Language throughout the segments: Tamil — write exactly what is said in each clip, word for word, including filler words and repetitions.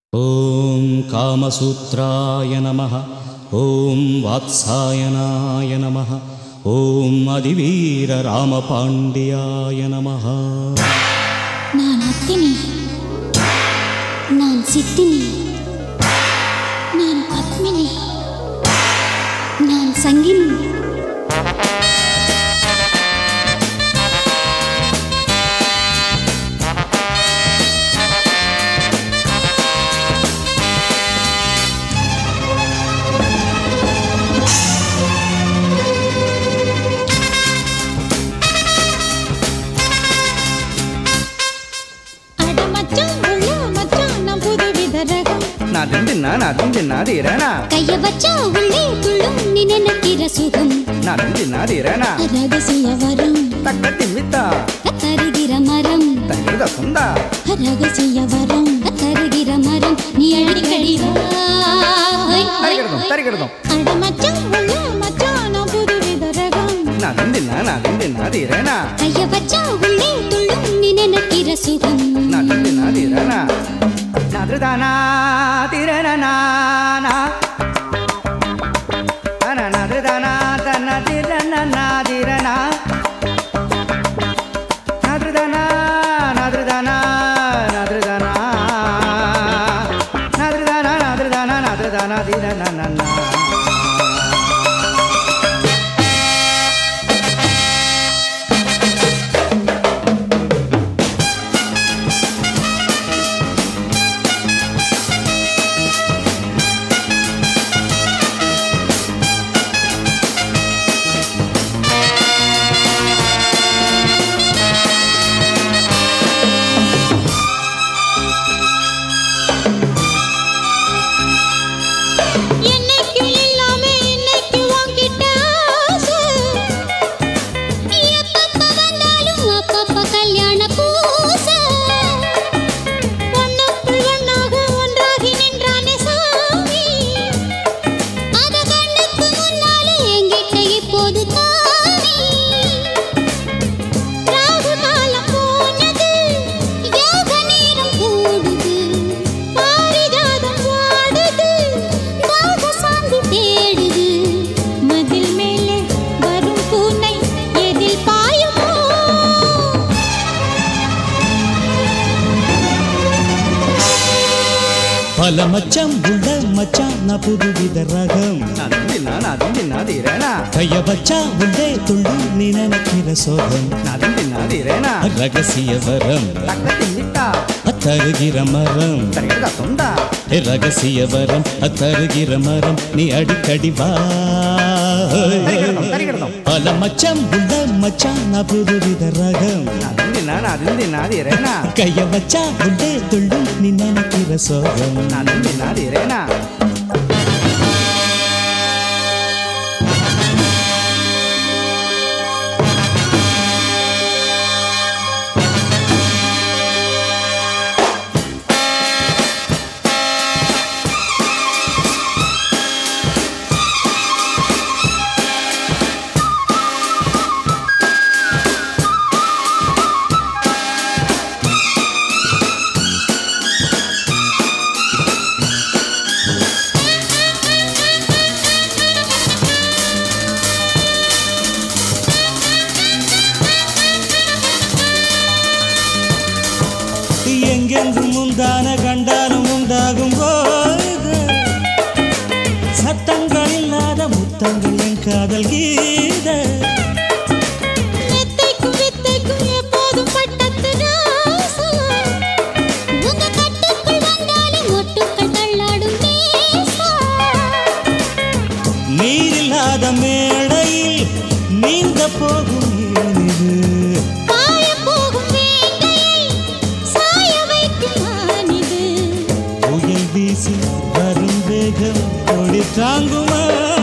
ஓம் காமசூத்ராய நமஹ. ஓம் வாத்சாயனாய நமஹ. ஓம் அதிவீர ராமபாண்டியாய நமஹ. நான் அத்தினி, நான் சித்தினி, நான் பத்மினி, நான் சங்கினி. கைய வச்சா உள்ளே துள்ளும் நீ நினைக்கிற சுகம். ரகசிய வரம் தருகிற மரம், ரகசிய வரம் தருகிற மரம். நீ அடிக்கடி அடமச்சான் உள்ள மச்சான் நான் புதுவித ரகம். கைய வச்சா உள்ளே துள்ளும் நீ நினைக்கிற சுகம். நாதுதானா திரணனா நாதுதானா தன திரணனா திரணா நாதுதானா நாதுதானா நாதுதானா நாதுதானா நாதுதானா நாதுதானா திரணனா. பல மச்சம் உள்ள மச்சான் நான் புதுவித ரகம். கைய வச்சா உள்ளே துள்ளும் நீ நினைக்கிற சோகம். ரகசிய வரம் தருகிற மரம், ரகசிய வரம் தருகிற மரம். நீ அடிக்கடி வா. பல மச்சம் உள்ள மச்சான் நான் புதுவித ரகம். கைய வச்சா உள்ளே துள்ளும் நீ நினைக்கிற சோகம். எங்கெங்கும் முந்தான கண்டாலும் உண்டாகும் போது சத்தங்கள் இல்லாத முத்தங்கள் என் காதல் கீத. நீரில்லாத மேடையில் நீந்த போகும் வீசி வரும் வேகம் கொடி தாங்குமா.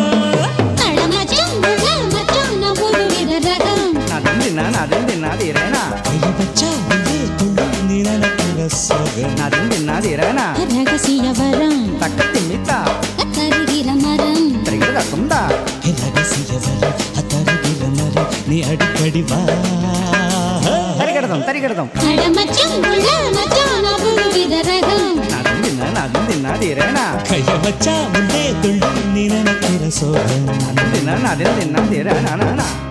ரகசிய வரம் தருகிற மரம், ரகசிய வரம் தருகிற மரம். நீ அடிக்கடி வா. தரிகிடதும் தரிகிடதும் அடமச்சம் உள்ள மச்சான் புதுவித ரகம். தின தின திரனா கைய வச்சா உள்ளே துள்ளும் நீ நினைக்கிற சோகம் தின தின தின திரனா